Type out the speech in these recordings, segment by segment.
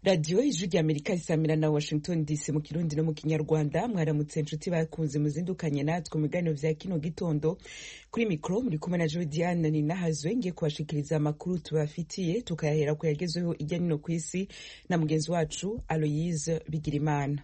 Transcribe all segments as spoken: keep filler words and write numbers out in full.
radiyo ijwi rya amerika risamira na washington dc mu kirundi no mu kinyarwanda. Mwaramutse inshuti bakunze muzindukanye natwe mu biganiro vya kino gitondo. Kuri mikro muri kumwe na Jodiane Ninahazwe ngiye kubashikiriza amakuru tubafitiye, tukayahera ku yagezweho irya nino kw'isi na mugenzi wacu Aloyse Bigirimana.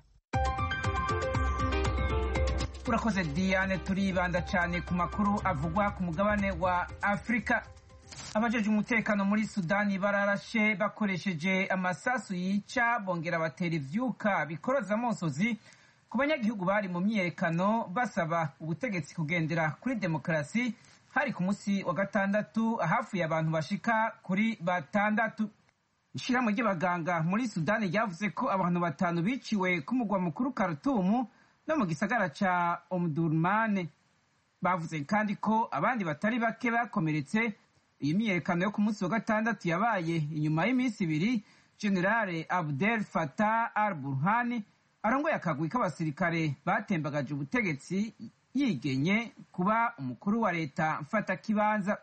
Urakoze Diane, turibanda cyane ku makuru avugwa ku mugabane wa Afrika. Abajeje umutekano muri Sudani bararashe bakoresheje amasasu yica bongera batera ivyuka bikoroza amosozi ku banyagihugu bari mu myiyerekano basaba ubutegetsi kugendera kuri demokarasi. Hari ku musi wa gatandatu hafi y'abantu bashika kuri batandatu. Ishirahamwe ry'abaganga muri Sudani ryavuze ko abantu batanu biciwe ku mugwa mukuru Khartoum no mu gisagara ca Omdurman. Bavuze kandi ko abandi batari bake bakomeretse. Iyi myiyerekano yo ku munsi wa gatandatu yabaye inyuma y'iminsi ibiri General Abdel Fattah al-Burhan arongoye akagwi k'abasirikare batembagaje ubutegetsi yigenye kuba umukuru wa leta mfatakibanza.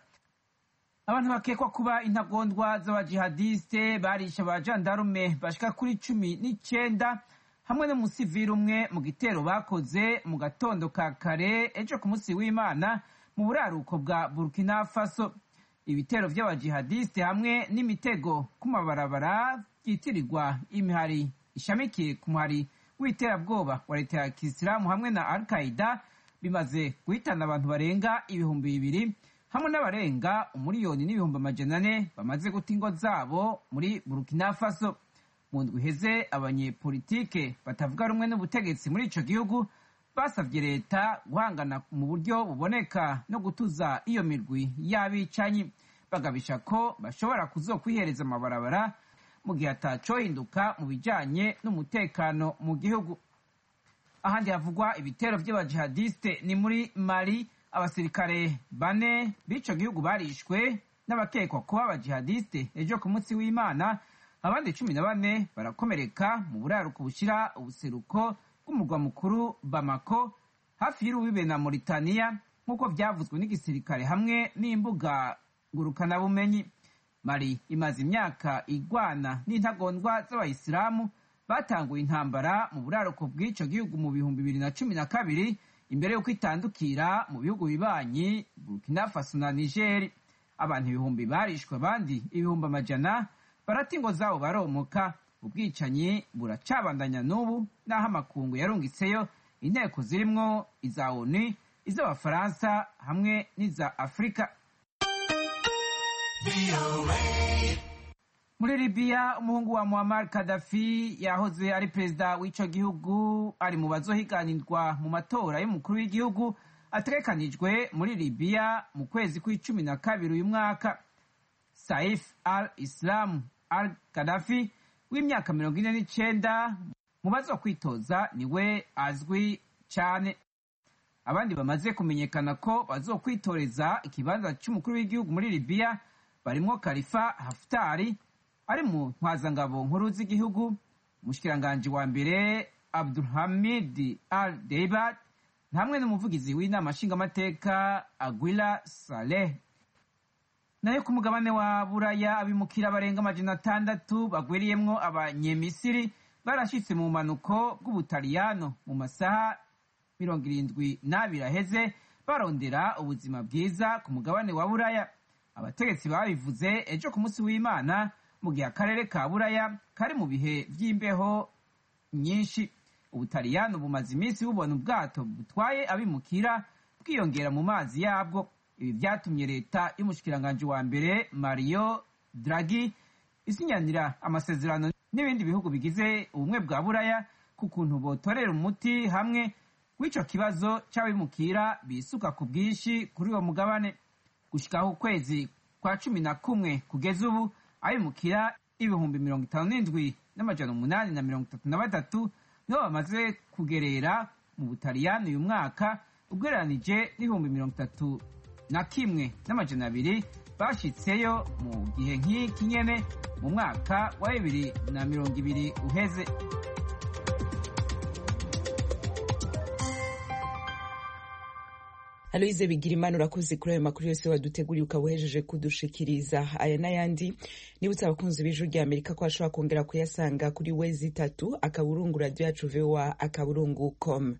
Abantu bakekwa kuba intagondwa z'abajihadiste barisha abajandarume bashika kuri cumi n'icenda hamwe n'umusivili umwe mu gitero bakoze mu gatondo ka kare ejo ku munsi w'Imana mu buraruko bwa Burkina Faso. Ibitero vy'abajihadiste hamwe n'imitego ku mabarabara byitirirwa imihari ishamikiye ku muhari w'iterabwoba wa leta ya Kisilamu hamwe na Al-Qaeda bimaze guhitana abantu barenga ibihumbi bibiri hamwe n'abarenga umuriyoni n'ibihumbi amajana ane bamaze guta ingo zabo muri Burkina Faso. Mu ndwi iheze abanyepolitike batavuga rumwe n'ubutegetsi muri ico gihugu basavye leta guhangana mu buryo buboneka no gutuza iyo mirwi y'abicanyi, bagabisha ko bashobora kuzokwihereza amabarabara mu gihe atacohinduka mu bijanye n'umutekano mu gihugu. Ahandi havugwa ibitero vy'abajihadiste ni muri Mali. Abasirikare bane b'ico gihugu barishwe n'abakekwa kuba abajihadiste ejo ku munsi w'Imana, abandi cumi na bane barakomereka mu buraruko bushira ubuseruko bw'umurwa mukuru Bamako hafi y'urubibe na Mauritania nk'uko vyavuzwe n'igisirikare hamwe n'imbuga ngurukana bumenyi. Mali imaze imyaka igwana n'intagondwa z'abayisilamu batanguye intambara mu buraruko bw'ico gihugu mu bihumbi bibiri na cumi na kabiri imbere y'uko itandukira mu bihugu bibanyi Burkina Faso na Niger. Abantu ibihumbi barishwe, abandi ibihumbi amajana barata ingo zabo baromoka. Ubwicanyi buracabandanya n'ubu n'aho amakungu yarungitseyo inteko zirimwo iza O N U, iz'Abafaransa hamwe n'iza Afrika. Muri Libya, umuhungu wa Muammar Gaddafi yahoze ari perezida w'ico gihugu ari mu bazohiganirwa mu matora y'umukuru w'igihugu ategekanijwe muri Libya mu kwezi kw'icumi na kabiri uyu mwaka. Saif al-Islam al-Gaddafi w'imyaka mirongo ine n'icenda mu bazokwitoza niwe azwi cane. Abandi bamaze kumenyekana ko bazokwitoreza ikibanza c'umukuru w'igihugu muri Libya barimwo Khalifa Haftar ari mu ntwazangabo nkuru z'igihugu, umushikiranganji wa mbere Abdulhamid al-Deibat hamwe n'umuvugizi w'inama nshingamateka Aguila Saleh. Nayo ku mugabane wa Buraya, abimukira barenga amajana atandatu bagwiriyemwo abanyemisiri barashitse mu manuko bw'Ubutaliyano mu masaha mirongo irindwi n'abiri aheze barondera ubuzima bwiza ku mugabane wa Buraya. Abategetsi babivuze ejo ku munsi w'Imana mu gihe akarere ka Buraya kari mu bihe vy'imbeho nyinshi. Ubutaliyano bumaze iminsi bubona ubwato butwaye abimukira bwiyongera mu mazi yabwo. Ibi vyatumye leta y'umushikiranganji wa mbere Mario Draghi isinyanira amasezerano n'ibindi bihugu bigize ubumwe bwa Buraya ku kuntu botorera umuti hamwe w'ico kibazo c'abimukira bisuka ku bwinshi kuri uwo mugabane. Gushikaho ukwezi kwa cumi na kumwe kugeza ubu, abimukira ibihumbi mirongo itanu n'indwi n'amajana umunani na mirongo itatu na batatu nibo bamaze kugerera mu Butaliyano uyu mwaka, ugereranije n'ibihumbi mirongo itatu na kimwe n'amajana abiri bashitseyo mu gihe nk'iki nyene mu mwaka wa bibiri na mirongo ibiri uheze. Aloise Bigirimana urakoze kuri ayo makuru yose waduteguriye ukabuhejeje kudushikiriza. Aya n'ayandi nibutse abakunzi b'Ijwi rya Amerika ko ashobora kongera kuyasanga kuri wezi itatu akaburungu radio yacu V O A akaburungu com.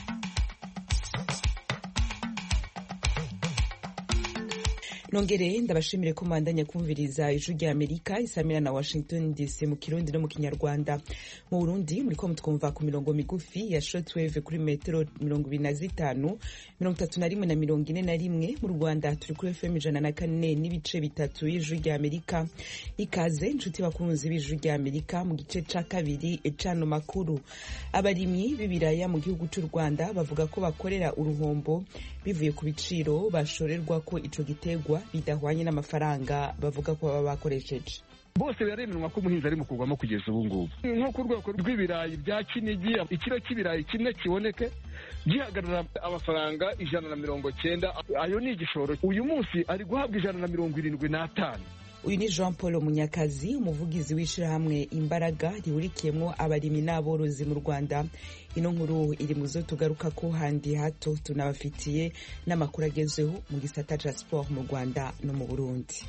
Nongere ndabashimire ko mwandanya kumviriza Ijwi rya Amerika isamira na Washington D C mu Kirundi no mu Kinyarwanda. Mu Burundi muri ko mutwumva ku mirongo migufi ya shortwave kuri metero mirongo ibiri na zitanu, mirongo itatu na rimwe na mirongo ine na rimwe. Mu Rwanda turi kuri F M ijana na kane n'ibice bitatu y'Ijwi rya Amerika. Ikaze inshuti bakunzi b'Ijwi rya Amerika mu gice ca kabiri ecano makuru. Abarimyi b'ibiraya mu gihugu cy'u Rwanda bavuga ko bakorera uruhombo bivuye ku biciro bashorerwa ko ico gitegwa bidahwanye n'amafaranga bavuga ko baba bakoresheje. Bose baremenwa ko umuhinzi ari mu kugwamo kugeza ubu ngubu. Nko ku rwego rw'ibirayi bya Kinigi, ikiro cy'ibirayi kimwe kiboneke gihagarara amafaranga ijana na mirongo cyenda. Ayo ni igishoro. Uyu munsi ari guhabwa ijana na mirongo irindwi n'atanu. Uyu ni Jean Paul Munyakazi, umuvugizi w'ishirahamwe Imbaraga rihurikiyemwo abarimyi n'aborozi mu Rwanda. Ino nkuru iri muzo tugaruka ko handi hato tunabafitiye n'amakuru agezeho mu gisata ca sport mu Rwanda no mu Burundi.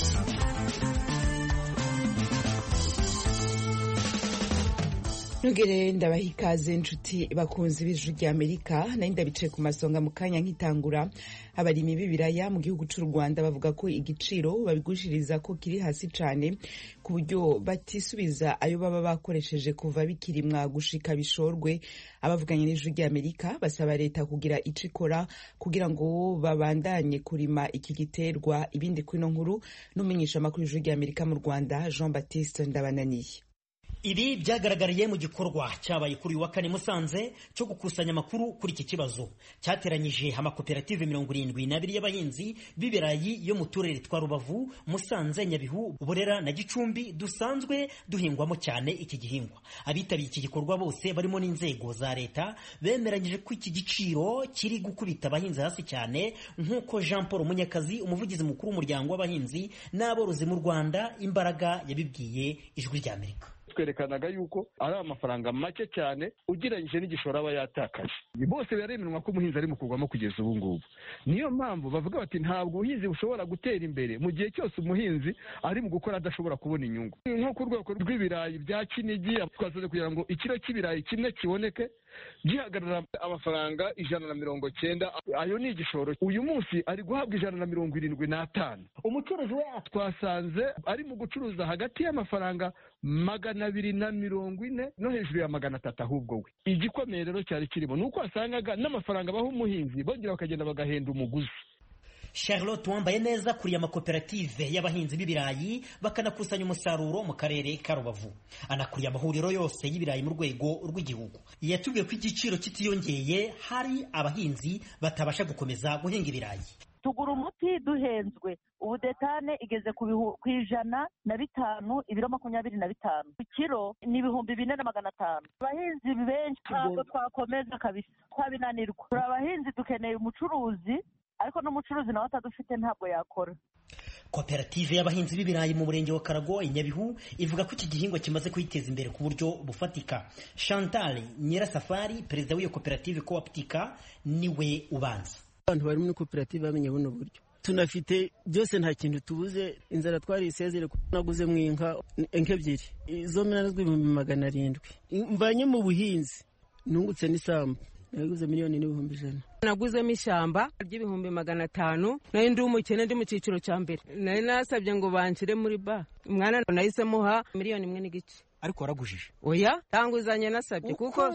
Nugere ndabaha ikaze inshuti bakunzi b'Ijwi rya Amerika, nayo ndabice ku masonga mu kanya nkitangura. Abarimyi b'ibiraya mu gihugu cy'u Rwanda bavuga ko igiciro babigushiriza ko kiri hasi cyane ku buryo batisubiza ayo baba bakoresheje kuva bikirimwa gushika bishorwe. Abavuganye n'Ijwi rya Amerika basaba leta kugira ico ikora kugira ngo babandanye kurima iki giterwa. Ibindi kwino nkuru n'umenyesha makuru y'Ijwi rya Amerika mu Rwanda Jean Baptiste Ndabananiye. Ibi byagaragariye mu gikorwa cyabaye kuri wa kane Musanze cyo gukusanya amakuru kuri iki kibazo. Cyateranyije amakoperative mirongo irindwi n'abiri y'abahinzi b'ibirayi yo mu turere twa Rubavu, Musanze, Nyabihu, Burera na Gicumbi dusanzwe duhingwamo cyane iki gihingwa. Abitabiriye iki gikorwa bose barimo n'inzego za leta bemeranyije ko iki giciro kiri gukubita abahinzi hasi cyane, nk'uko Jean Paul Munyakazi, umuvugizi mukuru w'umuryango w'abahinzi n'aborozi mu Rwanda Imbaraga yabibwiye Ijwi rya Amerika. Twerekanaga yuko ari amafaranga make cyane ugereranyije n'igishoro aba yatakaje. Bose baremenwa ko umuhinzi ari mu kugwamo kugeza ubu ngubu. Niyo mpamvu bavuga bati ntabwo ubuhinzi bushobora gutera imbere mu gihe cyose umuhinzi ari mu gukora adashobora kubona inyungu. Nko ku rwego rw'ibirayi bya Kinigi, twasoze kugira ngo ikiro cy'ibirayi kimwe kiboneke gihagarara amafaranga ijana na mirongo cyenda. Ayo ni igishoro. Uyu munsi ari guhabwa ijana na mirongo irindwi n'atanu. Umucuruzi we twasanze ari mu gucuruza hagati y'amafaranga magana abiri na mirongo ine no hejuru ya magana atatu ahubwo we. Igikomeye rero cyari kirimo nuko wasangaga n'amafaranga baho umuhinzi bongera bakagenda bagahenda umuguzi. Charlotte wambaye neza kuri amakoperative y'abahinzi b'ibirayi bakanakusanya umusaruro mu karere ka Rubavu. Anakuriye amahuriro yose y'ibirayi mu rwego rw'igihugu. Yatubwiye ko igiciro kitiyongeye hari abahinzi batabasha gukomeza guhinga ibirayi. Tugura umuti duhenzwe. Ubu detane igeze ku ijana na bitanu, ibiro makumyabiri na bitanu. Ikiro ni ibihumbi bine na magana atanu. Abahinzi benshi ntabwo twakomeza kabisa, twabinanirwa. Turi abahinzi dukeneye umucuruzi, ariko n'umucuruzi nawe atadufite ntabwo yakora. Koperative y'abahinzi b'ibirayi mu murenge wa Karago i Nyabihu ivuga ko iki gihingwa kimaze kwiteza imbere ku buryo bufatika. Chantal Nyirasafari, perezida w'iyo koperative Cooptica, niwe ubanza. Abantu bari muri koperative bamenye buno buryo. Tunafite byose nta kintu tubuze, inzara twari isezere naguze mu inka ebyiri. Izo minazwe ibihumbi magana arindwi. Mvanye mu buhinzi nungutse n'isambu. Naguze miliyoni n'ibihumbi ijana. Naguzemo ishyamba ry'ibihumbi magana atanu, nayo ndi umukene ndi mu cyiciro cya mbere. Nari nasabye ngo banshyire muri ba. Umwana nahisemo ha miliyoni imwe n'igice. Ariko waragujije? Oya, tanguzanye nasabye kuko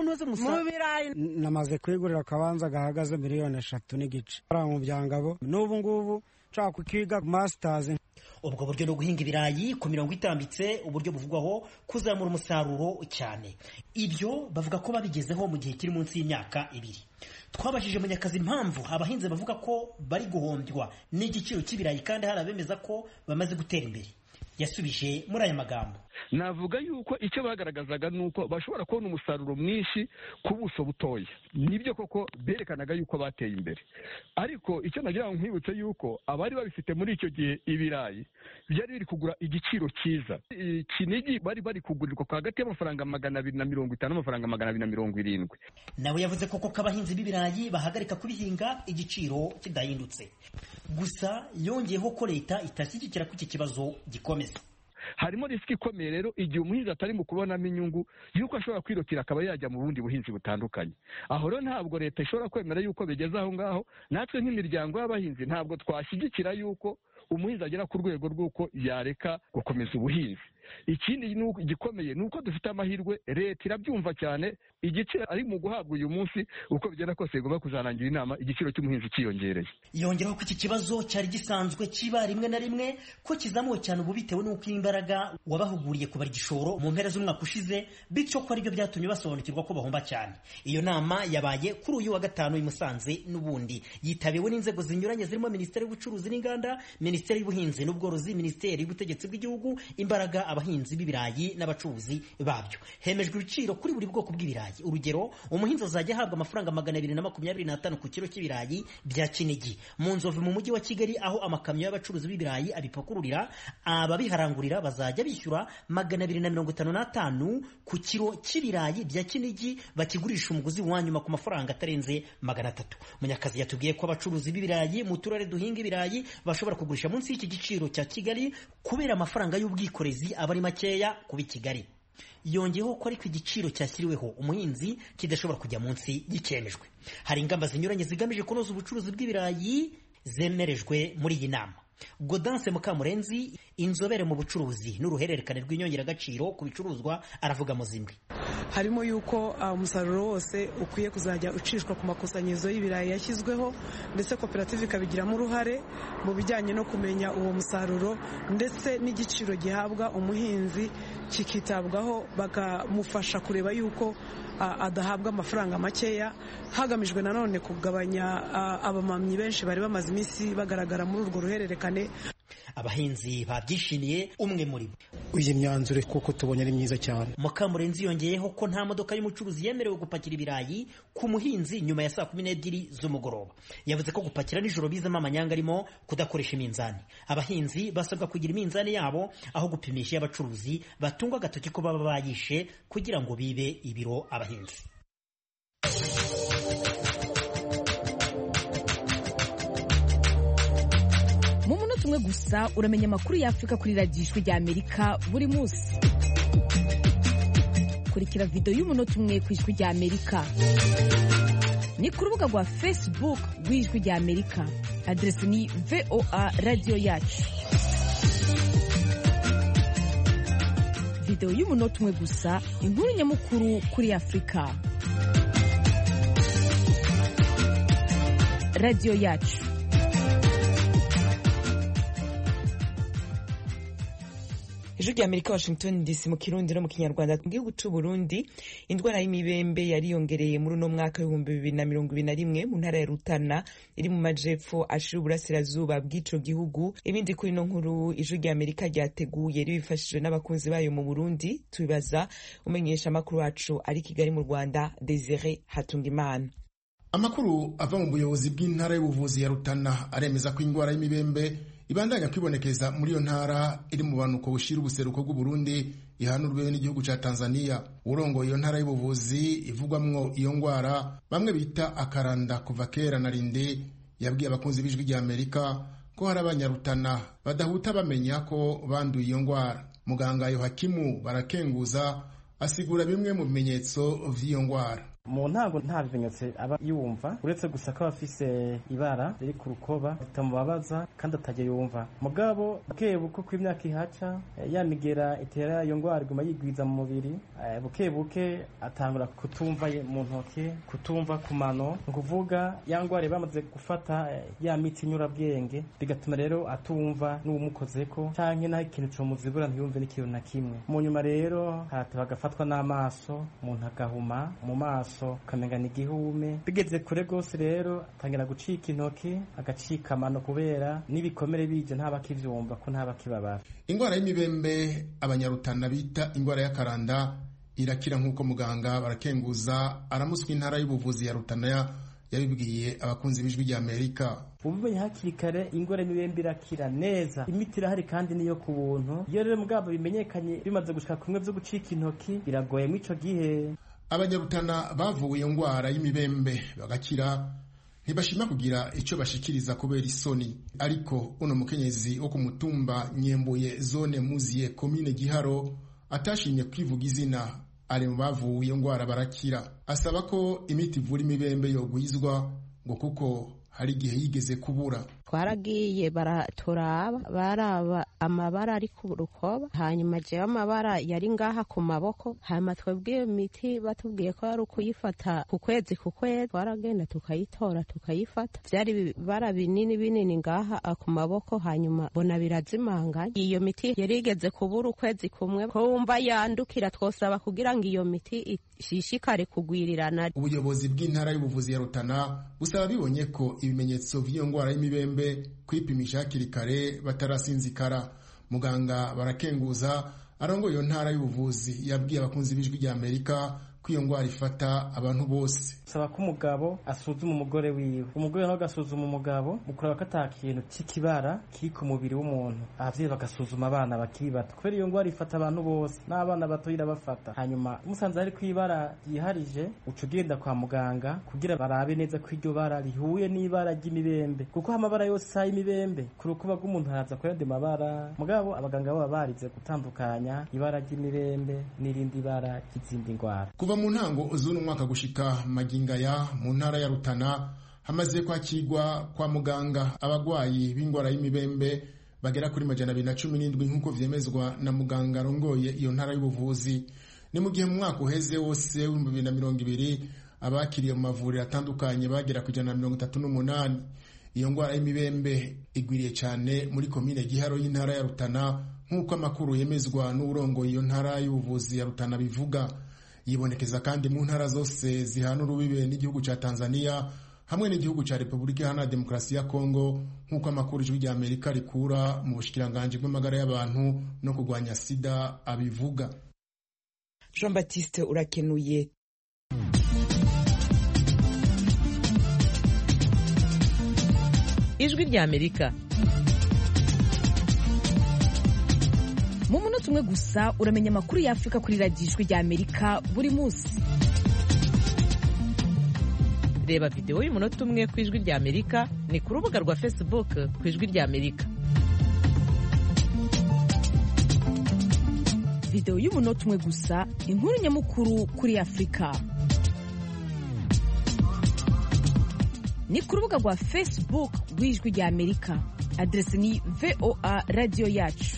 mu birayi namaze kwigurira akabanza gahagaze miliyoni eshatu n'igice. Ara mu byangabo n'ubu ngubu nshaka kwiga masters. Ubwo buryo no guhinga ibirayi ku mirongo itambitse, uburyo buvugwaho kuzamura umusaruro cyane. Ibyo bavuga ko babigezeho mu gihe kiri munsi y'imyaka ibiri. Twabashije Munyakazi impamvu abahinzi bavuga ko bari guhombywa n'igiciro cy'ibirayi kandi hari abemeza ko bamaze gutera imbere. yasubije muri aya magambo. Navuga yuko icyo bagaragazaga nuko bashobora kubona umusaruro mwinshi ku buso butoya. Nibyo koko berekanaga yuko bateye imbere. Ariko icyo nagira ngo nkwibutse yuko abari babifite muri icyo gihe ibirayi byari biri kugura igiciro cyiza. Kinigi bari bari kugurirwa kwa hagati y'amafaranga magana abiri na mirongo itanu n'amafaranga magana abiri na mirongo irindwi. Nawe yavuze koko ko abahinzi b'ibirayi bahagarika kubihinga igiciro kidahindutse. Gusa yongeyeho ko leta itashyigikira ko iki kibazo gikomeza. Harimo risiki ikomeye rero igihe umuhinzi atari mu kubonamo inyungu yuko ashobora kwirukira akaba yajya mu bundi buhinzi butandukanye. Aho rero ntabwo leta ishobora kwemera yuko bigeze aho ngaho. Natwe nk'imiryango y'abahinzi ntabwo twashyigikira yuko umuhinzi agera ku rwego rw'uko yareka gukomeza ubuhinzi. Ikindi gikomeye ni uko dufite amahirwe, leta irabyumva cyane, igiciro ari mu guhabwa uyu munsi uko bigenda kose igomba kuzarangira inama igiciro cy'umuhinzi cyiyongereye. Yongeraho ko iki kibazo cyari gisanzwe kiba rimwe na rimwe ko kizamuwe cyane ubu bitewe n'uko imbaraga wabahuguriye kubara igishoro mu mpera z'umwaka ushize, bityo ko aribyo byatumye basobanukirwa ko bahomba cyane. Iyo nama yabaye kuri uyu wa gatanu i Musanze, n'ubundi yitabiwe n'inzego zinyuranye zirimo Minisiteri y'Ubucuruzi n'Inganda, Minisiteri y'Ubuhinzi n'Ubworozi, Minisiteri y'Ubutegetsi bw'Igihugu, imbaraga abahinzi b'ibirayi n'abacuruzi babyo. Hemejwe ibiciro kuri buri bwoko bw'ibirayi. Urugero, umuhinzi azajya ahabwa amafaranga magana abiri na makumyabiri n'atanu ku kilo cy'ibirayi bya Kinigi. Mu Nzovu mu mujyi wa Kigali aho amakamyo y'abacuruzi b'ibirayi abipakururira, ababiharangurira bazajya bishyura magana abiri na mirongo itanu n'atanu ku kilo cy'ibirayi bya Kinigi, bakigurisha umuguzi wa nyuma ku mafaranga atarenze magana atatu. Munyakazi yatubwiye ko abacuruzi b'ibirayi mu turere duhinga ibirayi bashobora kugurisha munsi y'iki giciro cya Kigali kubera amafaranga y'ubwikorezi aba ari makeya kuba i Kigali. Yongeyeho ko ariko igiciro cyashyiriweho umuhinzi kidashobora kujya munsi y'ikemejwe. Hari ingamba zinyuranye zigamije kunoza ubucuruzi bw'ibirayi zemerejwe muri iyi nama. Gaudence Mukamurenzi, inzobere mu bucuruzi n'uruhererekane rw'inyongeragaciro ku bicuruzwa, aravuga mu zimwe. Harimo yuko umusaruro wose ukwiye kuzajya ucishwa ku makusanyirizo y'ibirayi yashyizweho, ndetse koperative ikabigiramo uruhare mu bijyanye no kumenya uwo musaruro, ndetse n'igiciro gihabwa umuhinzi kikitabwaho, bakamufasha kureba yuko adahabwa amafaranga makeya, hagamijwe nanone kugabanya abamamyi benshi bari bamaze iminsi bagaragara muri urwo ruhererekane. Abahinzi babyishimiye, umwe muri bo: uyu myanzuro kuko tubonye ari myiza cyane. Mukamurenzi yongeyeho ko nta modoka y'umucuruzi yemerewe gupakira ibirayi ku muhinzi nyuma ya saa kumi n'ebyiri z'umugoroba. Yavuze ko gupakira nijoro bizamo amanyanga arimo kudakoresha iminzani. Abahinzi basabwa kugira iminzani yabo aho gupimisha y'abacuruzi batungwa agatoki ko baba bayishe kugira ngo bibe ibiro abahinzi. Mu munota umwe gusa uramenya amakuru y'Afurika kuri radiyo Ijwi ry'Amerika buri munsi. Kurikira video y'umunota umwe ku Ijwi ry'Amerika ni ku rubuga rwa Facebook rw'Ijwi ry'Amerika. Adresi ni V O A Radio Yacu. Video y'umunota umwe gusa, inkuru nyamukuru kuri Afurika. Radio Yacu. Ijwi ry'Amerika, Washington D C, mu Kirundi no mu Kinyarwanda. Mu gihugu cy'u Burundi, indwara y'imibembe yariyongereye muri uno mwaka w'ibihumbi bibiri na mirongo ibiri na rimwe mu ntara ya Rutana iri mu majepfo ashira uburasirazuba bw'ico gihugu. Ibindi kuri no nkuru Ijwi ry'Amerika ryateguye ribifashijwe n'abakunzi bayo mu Burundi, tubibaza umenyesha amakuru wacu ari Kigali mu Rwanda, Desire Hatungimana. Amakuru ava mu buyobozi bw'intara y'ubuvuzi ya Rutana aremeza ko indwara y'imibembe ibandanya kwibonekeza muri iyo ntara iri mu banuko bushira ubuseruko bw'u Burundi, ihanurwe n'igihugu ca Tanzania. Urongoye iyo ntara y'ubuvuzi ivugwamwo iyo ngwara bamwe bita akaranda kuva kera na rinde, yabwiye abakunzi b'Ijwi ry'Amerika ko hari abanyarutana badahuta bamenya ko banduye iyo ngwara. Muganga Yohakimu Barakenguza asigura bimwe mu bimenyetso vy'iyo ngwara. Mu ntango nta bimenyetso aba yumva, uretse gusa ko afise ibara riri ku rukoba ritamubabaza kandi atajya yumva. Mugabo bukebuke uko imyaka ihaca, yamigera itera iyo ngwara iguma yigwiza mu mubiri, bukebuke atangura kutumva mu ntoke, kutumva ku mano, ukuvuga ya ngwara bamaze gufata ya miti nyurabwenge, bigatuma rero atumva n'umukozeko canke naho ikintu cyo muzibura ntiyumve n'ikintu na kimwe. Mu nyuma rero harateba agafatwa n'amaso, umuntu agahuma mu maso amaso ukamenga ni igihume, bigeze kure rwose rero atangira gucika intoki agacika amano kubera n'ibikomere bije ntaba kivyumva ko ntaba kibabara. Ingwara y'imibembe abanyarutana bita ingwara y'akaranda irakira nk'uko muganga Barakenguza aramuswa intara y'ubuvuzi ya Rutana yabibwiye abakunzi b'ijwi rya Amerika. Ubumenye hakiri kare ingwara y'imibembe irakira neza, imiti irahari kandi niyo ku buntu. Iyo rero mugabo bimenyekanye bimaze gushika kumwe vyo gucika intoki biragoye mu ico gihe. Abanyarutana bavuye iyo ngwara y'imibembe bagakira ntibashima kugira ico bashikiriza kubera isoni, ariko uno mukenyezi wo ku mutumba Nyembuye zone Muziye komine Giharo atashimye kwivuga izina ari mu bavuye iyo ngwara barakira. Asaba ko imiti ivura imibembe yogwizwa ngo kuko hari igihe yigeze kubura. Twaragiye baraturaba baraba amabara ari ku rukoba, hanyuma jewe amabara yari ngaha ku maboko, hanyuma twebwiye imiti batubwiye ko ari ukuyifata ku kwezi ku kwezi, twaragenda tukayitora tukayifata, vyari bara binini binini ngaha ku maboko, hanyuma bona birazimanganye. Iyo miti yari igeze kubura ukwezi kumwe, ko wumva yandukira twosaba kugira ngo iyo miti ishishikare kugwirirana. Ubuyobozi bw'intara y'ubuvuzi ya Rutana busaba bibonye ko ibimenyetso vy'iyo ngwara y'imibembe kwipimisha hakiri kare batarasinzikara. Muganga Barakenguza arongoye iyo ntara y'ubuvuzi yabwiye abakunzi b'ijwi rya Amerika ko iyo ngwara ifata abantu bose. Saba ko umugabo asuzuma umugore wiwe, umugore nawe agasuzuma umugabo mukuraba ko ata kintu c'ikibara kiri ku mubiri w'umuntu, abavyeyi bagasuzuma abana bakiri bato kubera iyo ngwara ifata abantu bose n'abana bato irabafata. Hanyuma umusanze ari kwibara yiharije uca ugenda kwa muganga kugira barabe neza ko iryo bara rihuye n'ibara ry'imibembe, kuko amabara yose sa y'imibembe ku rukuba rw'umuntu haraza ko yandi mabara, mugabo abaganga baba barize gutandukanya ibara ry'imibembe n'irindi bara ry'izindi ngwara. Kuva mu ntango z'uno mwaka gushika magingaya mu ntara ya Rutana hamaze kwakirwa kwa muganga abagwayi b'ingwara y'imibembe bagera kuri majana abiri na cumi n'indwi nk'uko vyemezwa na muganga arongoye iyo ntara y'ubuvuzi. Ni mu gihe mu mwaka uheze wose w'ibihumbi bibiri na mirongo ibiri abakiriye mu mavuriro atandukanye bagera ku ijana na mirongo itatu n'umunani. Iyo ngwara y'imibembe igwiriye cyane muri komine Giharo y'intara ya Rutana nk'uko amakuru yemezwa n'urongoye iyo ntara y'ubuvuzi ya Rutana bivuga. Yibonekeza kandi mu ntara zose zihana urubibe n'igihugu ca Tanzania hamwe n'igihugu ca Repubulika Iharanira Demokarasi ya Kongo nk'uko amakuru ijwi rya Amerika rikura mu bushikiranganje bw'amagara y'abantu no kurwanya sida abivuga. Jean Baptiste urakenuye. Ijwi rya Amerika mu munota umwe gusa uramenya amakuru ya Afrika kuri radiyo Ijwi rya Amerika buri munsi. Reba video y'umunota umwe ku Ijwi rya Amerika ni ku rubuga rwa Facebook ku Ijwi rya Amerika. Video y'umunota umwe gusa, inkuru nyamukuru kuri Afrika. Ni ku rubuga rwa Facebook rw'Ijwi rya Amerika. Adresi ni V O A Radio Yacu.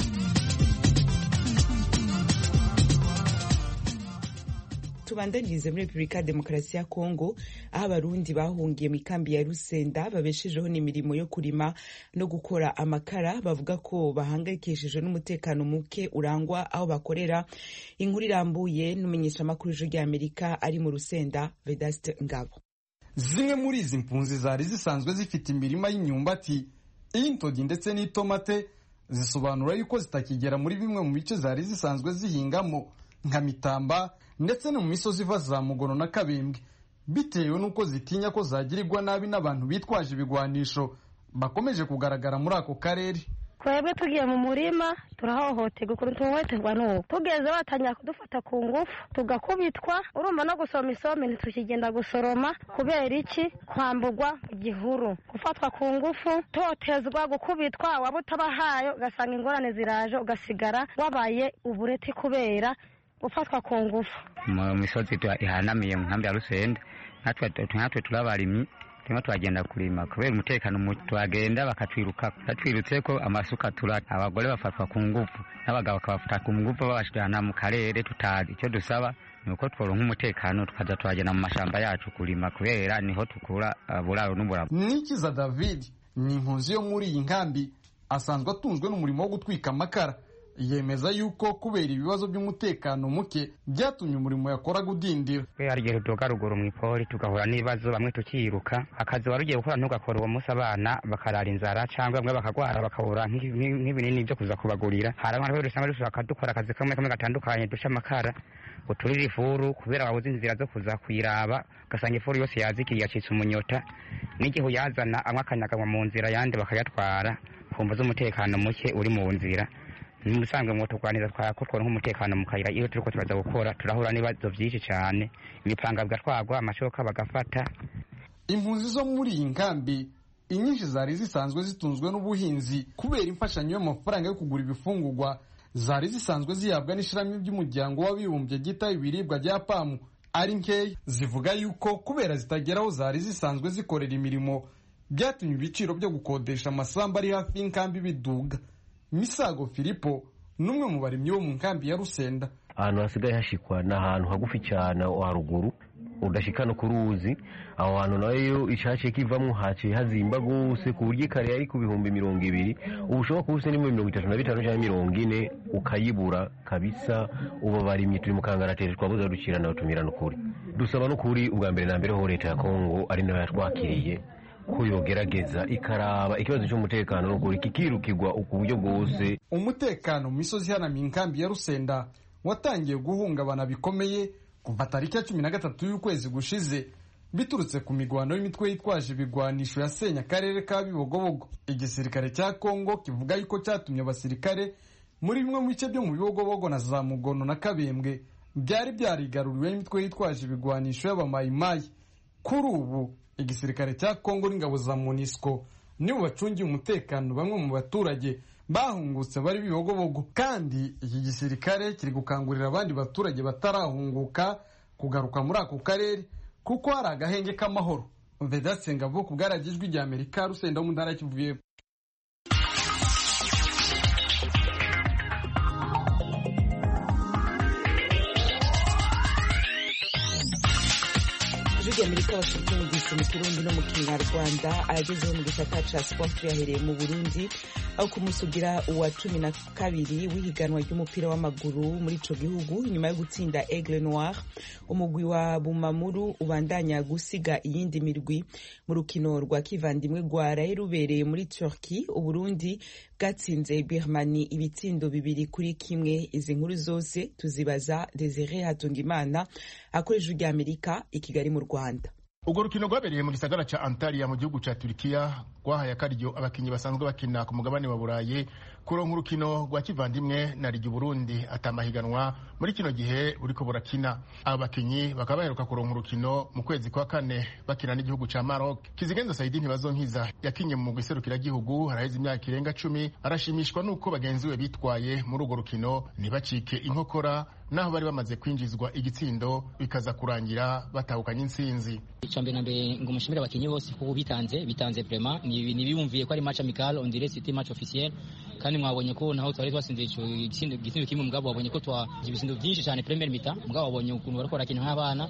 Tubandanyirize muri Republika ya Demokarasi ya Kongo aho abarundi bahungiye mu ikambi ya Rusenda babeshejeho n'imirimo yo kurima no gukora amakara bavuga ko bahangayikishijwe n'umutekano muke urangwa aho bakorera. Inkuru irambuye n'umumenyesha makuru w'Ijwi rya Amerika ari mu Rusenda Vedaste Ngabo. Zimwe muri izi mpunzi zari zisanzwe zifite imirima y'imyumbati, intogi ndetse n'itomate zisobanura yuko zitakigera muri bimwe mu bice zari zisanzwe zihingamo nka Mitamba ndetse no mu misozi iva za Mugono na Kabembwe, bitewe n'uko zitinya ko zagirirwa nabi n'abantu bitwaje ibigwanisho bakomeje kugaragara muri ako karere. Twebwe tugiye mu murima turahohoterwa ukuntu tuhohoterwa n'ubu tugeze batanya kudufata ku ngufu tugakubitwa, urumva no gusoma isombe ntitukigenda gusoroma kubera iki? Kwambugwa igihuru, gufatwa ku ngufu, totezwa, gukubitwa, waba utabahaye ugasanga ingorane ziraje ugasigara wabaye ubureti kubera ufatwa ku ngufu. Mu misozi ihanamiye mu nkambi ya Rusenda natwe natwe turabarimyi turimo twagenda kurima kubera umutekano twagenda bakatwiruka batwirutse ko amasuka tura abagore bafatwa ku ngufu n'abagabo bakabafata ku ngufu babashirana mu karere tutazi. Icyo dusaba nuko tworonka umutekano tukaza twagenda mu mashamba yacu kurima kubera niho tukura buraro n'ubura. Nikiza David ni impunzi yo muri iyi nkambi asanzwe atunzwe n'umurimo wo gutwika amakara, yemeza yuko kubera ibibazo by'umutekano muke byatumye umurimo yakoraga udindira. hari igihe tudoga ruguru mu ipori tugahura n'ibibazo, bamwe tukiruka, akazi wari ugiye gukora ntugakora uwo munsi, abana bakarara inzara cyangwa bamwe bakagwara bakabura nk'ibinini byo kuza kubagurira. hari abantu rero usanga dushaka dukora akazi kamwe kamwe gatandukanye, duca amakara, uturira ifuru kubera wabuze inzira zo kuza kuyiraba, ugasanga ifuru yose yazikiye yacitse umunyota, n'igihe uyazana amwe akanyaganywa mu nzira yandi bakayatwara kumva z'umutekano muke uri mu nzira. Musanzwe mu turwanira twakora nk'umutekano mu kayira, iyo turiko turaza gukora turahura n'ibibazo byinshi cyane, imipanga bigatwagwa, amashoka bagafata. Impunzi zo muri iyi nkambi inyinshi zari zisanzwe zitunzwe n'ubuhinzi kubera imfashanyo y'amafaranga yo kugura ibifungurwa zari zisanzwe zihabwa n'ishirahamwe by'umuryango w'abibumbye gita ibiribwa bya pamu ari nkeya. Zivuga yuko kubera zitageraho zari zisanzwe zikorera imirimo byatumye ibiciro byo gukodesha amasambu ari hafi y'inkambi biduga. Misago Filipo numwe mu barimyi bo mu nkambi ya Rusenda. ahantu hasigaye hashikwa n'ahantu hagufi cyane haruguru udashika no kuruzi, aho hantu nayo icace kivamwo haciye hazimba gose ku buryo kare yari ku bihumbi mirongo ibiri ubushoboka kubuse ni mirongo itatu na bitanu cyangwa mirongo ine ukayibura kabisa. ubu barimye turi mu kangarateri twabuze ducira nayo tumirana ukuri, dusaba no kuri ubwa mbere na mbere ho leta ya Kongo ari nayo yatwakiriye ko yogerageza ikaraba ikibazo cy'umutekano no kuri kikirukirwa ku buryo bwose. Umutekano mu misozi hana mu nkambi ya Rusenda watangiye guhungabana bikomeye kuva tariki ya cumi na gatatu y'ukwezi gushize biturutse ku migwano y'imitwe yitwaje ibigwanisho yasenya akarere ka Bibogobogo. Igisirikare cya Kongo kivuga yuko cyatumye abasirikare muri bimwe mu bice byo mu Bibogobogo na za Mugono na Kabembwe byari byarigaruriwe n'imitwe yitwaje ibigwanisho y'abamayimayi. Kuri ubu igisirikare cya Kongo n'ingabo za MONUSCO nibo bacungiye umutekano bamwe mu baturage bahungutse bari Bibogobogo, kandi iki gisirikare kiri gukangurira abandi baturage batarahunguka kugaruka muri ako karere kuko hari agahenge k'amahoro. Vedaste Ngabo ku bwaragijwe rya Amerika Rusenda mu ntara kivuye. Ijwi Amerika Washington D C mu Kirundi no mu Kinyarwanda. Agezeho mu gisata ca sport yahereye mu Burundi aho kumusugira uwa cumi na kabiri w'ihiganwa ry'umupira w'amaguru muri ico gihugu nyuma yo gutsinda Aigle Noir. Umugwi wa Bumamuru ubandanya gusiga iyindi mirwi mu rukino rwa kivandimwe rwaraye rubereye muri Turkey. Uburundi bwatsinze Birmani ibitsindo bibiri kuri kimwe. Izi nkuru zose tuzibaza Desire Hatungimana akoresha ijwi Amerika i Kigali mu Rwanda. Ubwo rukino rwabereye mu gisagara ca Antalya mu gihugu ca Turkiya rwahaye akaryo abakinyi basanzwe bakina ku mugabane wa Burayi kuronka urukino rwa kivandimwe na Ligi Burundi atamahiganwa muri kino gihe buriko burakina. Aba bakinyi bakaba baheruka kuronka urukino mu kwezi kwa kane bakina n'igihugu ca Maroc. Kizigenza Saidi Ntibazonkiza yakinye mu giserukira gihugu haraheze imyaka irenga cumi, arashimishwa nuko bagenzi we bitwaye muri urwo rukino ntibacike inkokora naho bari bamaze kwinjizwa igitsindo bikaza kurangira batahukanye intsinzi. Icambe na mbere ngo mushimire abakinyi bose kuko bitanze bitanze vraiment ni bibumviye ko ari match amical on dirait c'était match officiel, kandi mwabonye ko naho twari twasinze ico igitsindo igitsindo kimwe mugabo wabonye ko twa ibitsindo byinshi cyane premier mi-temps, mugabo wabonye ukuntu bariko barakina nk'abana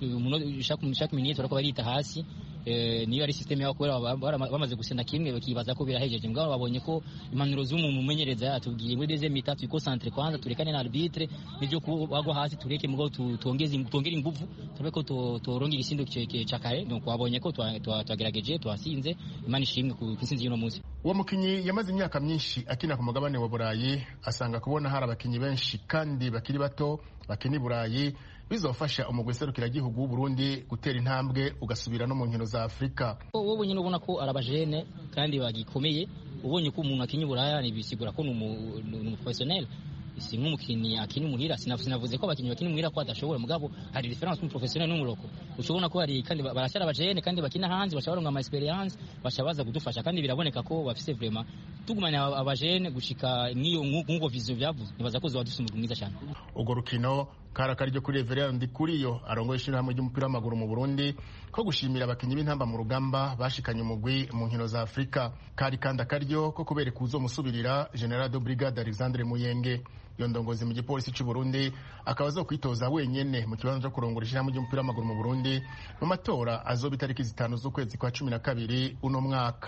chaque minute bariko barita hasi. Eh, niyo ari system yabo kubera bamaze gusenda kimwe bakibaza ko birahejeje, mugabo babonye ko impanuro z'umuntu umenyereza atubwiye muri deuxième mi-temps tuko centre kwanza turekane na arbitre nivyo ko bagwa hasi tureke mugabo tuongeze tongera ingufu turabe ko toronga igisindo cyakaye. Donc wabonye ko twagerageje twasinze, Imana ishimwe ku kisinzi y'uno munsi. Uwo mukinyi yamaze imyaka myinshi akina ku mugabane wa Burayi asanga kubona hari abakinyi benshi kandi bakiri bato bakini Burayi bizofasha umugwi serukira gihugu w'u Burundi gutera intambwe ugasubira no mu nkino za Afrika. Wowe nyine ubona ko arabajene kandi bagikomeye, ubonye ko umuntu akinyi Buraya ni bisigura ko ni professionnel. Si nk'umukinyi akini muhira sinavuze ko abakinyi bakini muhira ko adashobora, mugabo hari difference mu professionnel n'umuroko. Ushobona ko hari kandi barashara abajene kandi bakina hanze bashabaronga ama experience bashabaza kudufasha, kandi biraboneka ko bafise vraiment tugumanya abajene gushika n'iyo nk'uko vision byavuze nibaza ko zo dufite mwiza cyane. Ugo rukino karakaryo kuri Reverend Ndikuriyo arongoye ishirahamwe ry'umupira w'amaguru mu Burundi ko gushimira abakinyi b'intamba mu rugamba bashikanye umugwi mu nkino za Afrika. Kari kandi akaryo ko kubereka uzomusubirira General de Brigade Alexandre Muyenge. Iyo ndongozi mu gipolisi cy'u Burundi akaba zo kwitoza wenyene mu kibanza cyo kurongora ishirahamwe ry'umupira w'amaguru mu Burundi mu matora azoba itariki zitanu z'ukwezi kwa cumi na kabiri uno mwaka.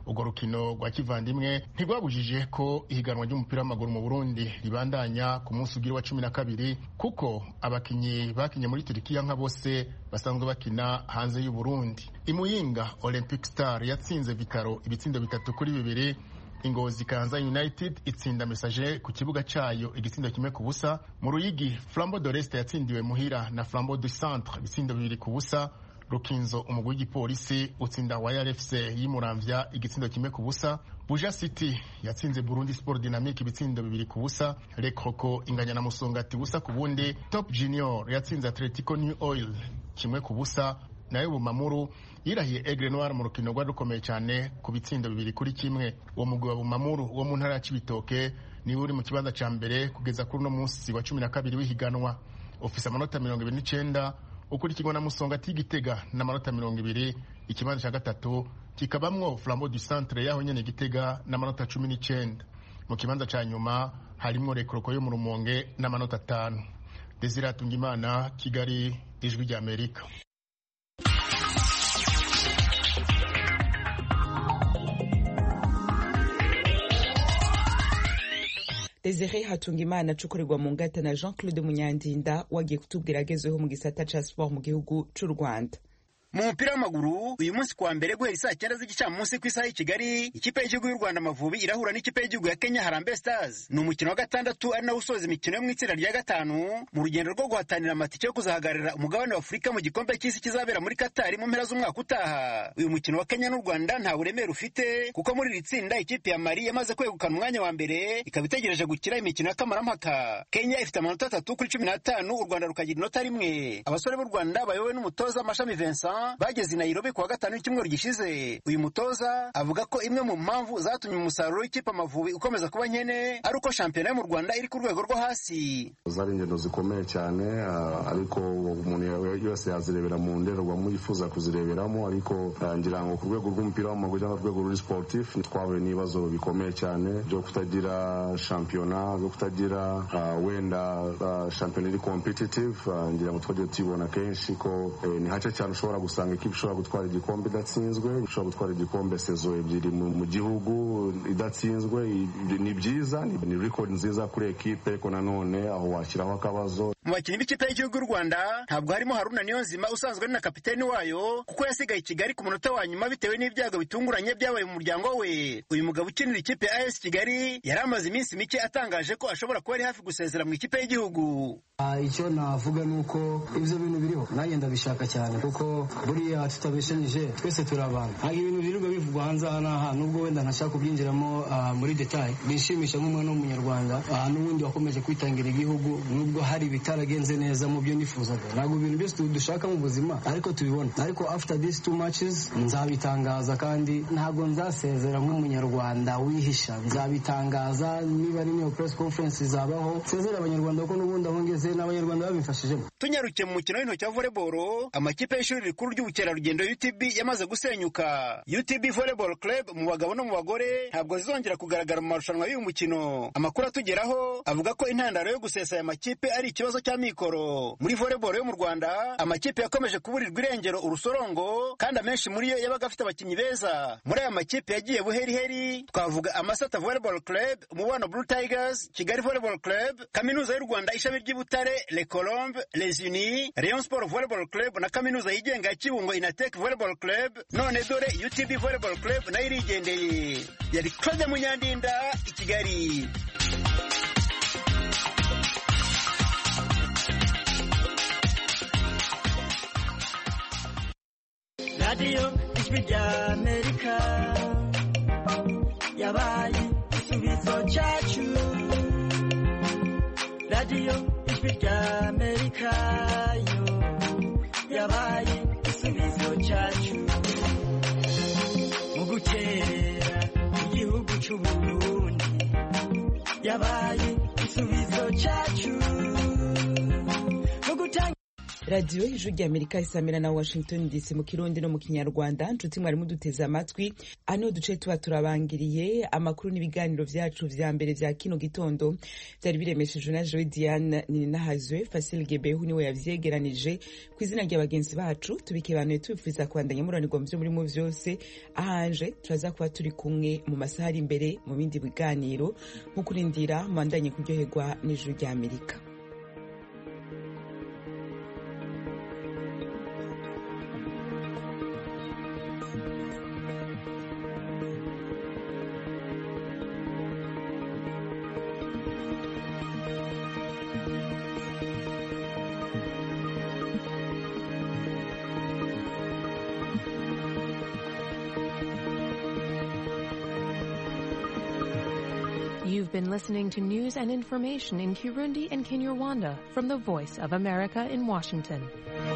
urwo rukino rwa kivandimwe ntirwabujije ko ihiganwa ry'umupira w'amaguru mu Burundi ribandanya ku munsi ugira wa cumi na kabiri kuko abakinyi bakinye muri Turkiya nka bose basanzwe bakina hanze y'u Burundi. Imuyinga Olympic Star yatsinze Vitaro ibitsindo bitatu kuri bibiri. Ingozi Kayanza United itsinda Messager ku kibuga cayo igitsindo kimwe ku busa. Mu Ruyigi Flambeau de l'Est yatsindiwe muhira na Flambeau du Centre ibitsindo bibiri ku busa. Rukinzo umugwi w'igipolisi utsinda Wayar F C y'Imuramvya igitsindo kimwe ku busa. Buja City yatsinze Burundi Sport Dynamique ibitsindo bibiri ku busa. Le Croco inganya na Musongati busa ku bundi. Top Junior yatsinze Atletico New Oil kimwe ku busa. Nayo Bumamuru yirahiye Aigle Noir mu rukino rwa rukomeye cyane ku bitsindo bibiri kuri kimwe. Uwo mugwi wa Bumamuru wo mu ntara ya Cibitoke ni uri mu kibanza ca mbere kugeza kuri no munsi wa cumi na kabiri w'ihiganwa. Ofisa amanota mirongo ibiri n'icenda ukurikirwa na Musongati Gitega n'amanota mirongo ibiri. Ikibanza ca gatatu kikabamwo Flambeau du Centre yaho nyene Gitega n'amanota cumi n'icenda. Mu kibanza ca nyuma harimwo Le Croco yo mu Rumonge n'amanota atanu. Desire Atungimana, Kigali, Ijwi rya Amerika. Desire Hatungimana acukurirwa mu ngata na Jean-Claude Munyandinda wagiye kutubwira agezeho mu gisata ca sport mu gihugu c'u Rwanda. Mu mupira w'amaguru uyu munsi kuwa mbere guhera saa cyenda z'igicamunsi ku isaha y'i Kigali, ikipe y'igihugu y'u Rwanda Amavubi irahura n'ikipe y'igihugu ya Kenya Harambee Stars. Ni umukino wa gatandatu ari nawo usoza imikino yo mu itsinda rya gatanu mu rugendo rwo guhatanira amatike yo kuzahagararira umugabane wa Afurika mu gikombe cy'isi kizabera muri Qatar mu mpera z'umwaka utaha. Uyu mukino wa Kenya n'u Rwanda nta buremere ufite kuko muri iri tsinda ikipe ya Mali yamaze kwegukana umwanya wa mbere ikaba itegereje gukira imikino y'akamaramaka. Kenya ifite amanota atatu kuri cumi n'atanu, u Rwanda rukagira inota rimwe. Abasore b'u Rwanda bayobowe n'umutoza Mashami Vincent bageze i Nairobi kuwa gatanu w'icyumweru gishize. Uyu mutoza avuga ko imwe mu mpamvu zatumye umusaruro w'ikipe Amavubi ukomeza kuba nkene ari uko shampiyona yo mu Rwanda iri ku rwego rwo hasi. Zari ingendo zikomeye cyane, ariko umuntu yose yazirebera mu ndorerwamo yifuza kuzireberamo, ariko ngira ngo ku rwego rw'umupira w'amaguru cyangwa rwego ruri sportif twahuye n'ibibazo bikomeye cyane byo kutagira shampiyona, byo kutagira wenda shampiyona iri competitive. Ngira ngo twagiye tubona kenshi ko ni hace cyane ushobora gusanga ikipe ishobora gutwara igikombe idatsinzwe, ishobora gutwara igikombe sezo ebyiri mu gihugu idatsinzwe. Ni byiza, ni record nziza kuri ekipe, ariko nanone aho washyiraho akabazo. Mu bakinnyi b'ikipe y'igihugu y'u Rwanda ntabwo harimo Haruna Niyonzima usanzwe ari na kapiteni wayo kuko yasigaye i Kigali ku munota wa nyuma bitewe n'ibyago bitunguranye byabaye mu muryango we. Uyu mugabo ukinira ikipe ya A S Kigali yari amaze iminsi mike atangaje ko ashobora kuba ari hafi gusezera mu ikipe y'igihugu. Icyo navuga ni uko ibyo bintu biriho nanjye ndabishaka cyane kuko buriya tutabeshenyije twese turi abantu. Ntabwo ibintu birirwa bivugwa hanze aha n'aha, nubwo wenda ntashaka kubyinjiramo muri detail. Binshimisha nk'umwana w'umunyarwanda n'ubundi wakomeje kwitangira igihugu nubwo hari bitaragenze neza mu byo nifuzaga. Ntabwo ibintu byose dushaka mu buzima ariko tubibona, ariko after these two matches nzabitangaza kandi ntabwo nzasezera nk'umunyarwanda wihisha. Nzabitangaza niba ari niyo press conference zabaho, sezera abanyarwanda kuko n'ubundi aho ngeze n'abanyarwanda babimfashijemo. Tunyarukiye mu mukino w'intoki wa volleyball, amakipe y'ishuri rikuru ry'ubukerarugendo U T B yamaze gusenyuka. U T B Volleyball Club mu bagabo no mu bagore ntabwo zizongera kugaragara mu marushanwa y'uyu mukino. Amakuru atugeraho avuga ko intandaro yo gusesa aya makipe ari ikibazo cya mikoro. Muri volleyball yo mu Rwanda amakipe yakomeje kuburirwa irengero urusorongo kandi amenshi muri yo yabaga afite abakinnyi beza. Muri aya makipe yagiye buheriheri twavuga Amasata Volleyball Club, Umubano Blue Tigers, Kigali Volleyball Club, Kaminuza y'u Rwanda ishami ry'Ibutare, Les Colombes, Les Unis, Rayon Sport Volleyball Club na Kaminuza yigenga ya Kibungo Inatek Volleyball Club. None dore U T B Volleyball Club nayo irigendeye. Yari Claude Munyandinda i Kigali. Radio Ijwi rya Amerika yabaye igisubizo cyacu. Radio Ijwi rya Amerika yo yabaye igisubizo cyacu mu gutera igihugu cy'u Burundi. Yabaye igisubizo cyacu mu gutanga radiyo ijwi rya amerika isamira na washington dc mu kirundi no mu kinyarwanda nshuti mwari muduteze amatwi ano duce tuba turabangiriye amakuru n'ibiganiro vyacu vya mbere vya kino gitondo vyari biremeshejwe na Joy Diane Ninahazwe. Fasil Gebehu niwe yavyegeranije ku izina rya bagenzi bacu tubikibanuye tubipfuza kwandanya muranirwa mu vyo muri mu vyose ahanje turaza kuba turi kumwe mu masaha ari imbere mu bindi biganiro nko kurindira mwandanye kuryoherwa n'ijwi rya amerika. You've been listening to news and information in Kirundi and Kinyarwanda from the Voice of America in Washington.